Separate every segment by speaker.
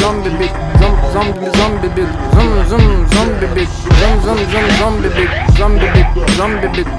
Speaker 1: zombie beat, zombie beat, zombie beat, zombie beat, zombie beat.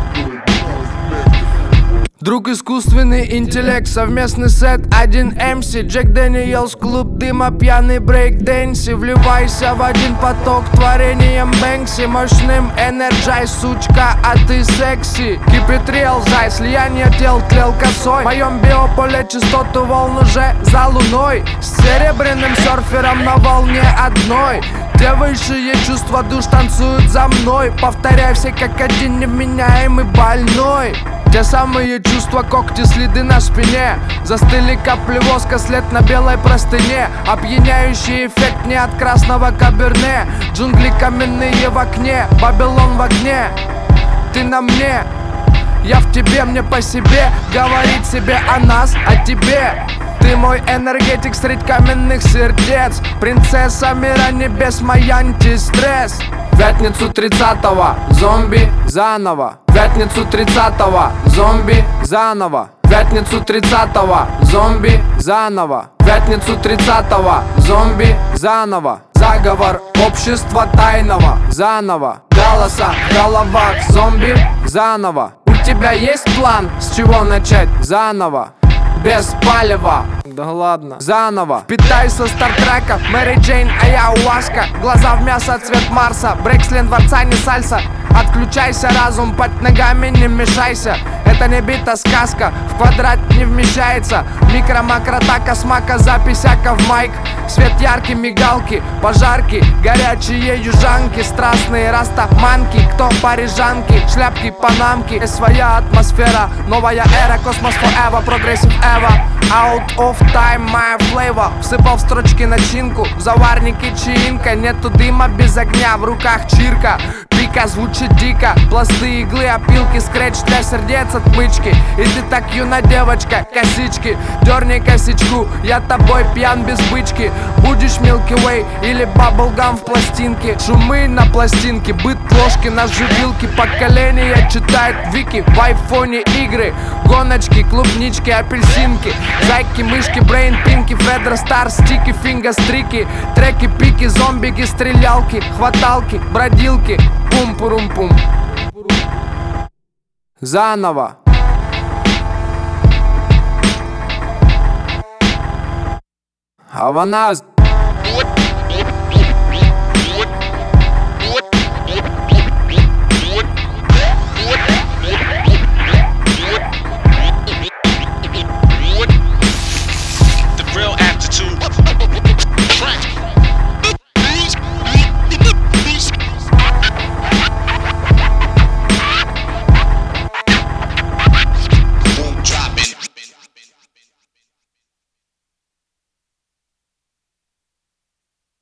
Speaker 1: Друг искусственный интеллект, совместный сет, один МС, Джек Дэниелс, клуб дыма, пьяный брейк-дэнси. Вливайся в один поток творением Бэнкси, мощным энерджайз, сучка, а ты секси. Keep it real, зай, слияние тел тлел косой. В моем биополе частоту волн уже за луной, с серебряным серфером на волне одной. Те высшие чувства душ танцуют за мной. Повторяй все как один невменяемый больной. Те самые чувства, когти, следы на спине. Застыли капли воска, след на белой простыне. Опьяняющий эффект не от красного каберне. Джунгли каменные в окне, Вавилон в огне. Ты на мне, я в тебе, мне по себе. Говорить себе о нас, о тебе. Ты мой энергетик средь каменных сердец. Принцесса мира небес, мой антистресс. Пятницу 30-го, зомби заново. Пятницу 30-го, зомби заново. Пятницу 30-го, зомби заново. Пятницу 30-го, зомби заново. Заговор общества тайного заново. Голоса в головах зомби заново. У тебя есть план, с чего начать заново? Без палева, да ладно, заново. Питаюсь со стартрека, Мэри Джейн, а я Уаска. Глаза в мясо, цвет Марса, Брекслин, дворца, не сальса. Отключайся, разум, под ногами не мешайся. Это не бита сказка, в квадрат не вмещается. Микро-макро-така, смака, запись в майк. Свет яркий, мигалки, пожарки, горячие южанки, страстные растаманки. Кто парижанки, шляпки, панамки. Своя атмосфера, новая эра, космос forever, прогрессив эва. Out of time, my flavor. Всыпал в строчки начинку, в заварнике чаинка. Нету дыма без огня, в руках чирка. Пика звучит дико, пласты, иглы, опилки, скретч для сердец, отмычки. И ты так юна девочка, косички. Дерни косичку, я тобой пьян без бычки. Будешь Milky Way или Bubblegum в пластинке. Шумы на пластинке, быт ложки на живилке. Поколение читает вики, в айфоне игры. Гоночки, клубнички, апельсинки. Зайки, мышки, брейн, пинки, Федро, Стар, стики, фингастрики. Треки, пики, зомбики, стрелялки, хваталки, бродилки. Пум-пурум-пум. Заново. Аваназ.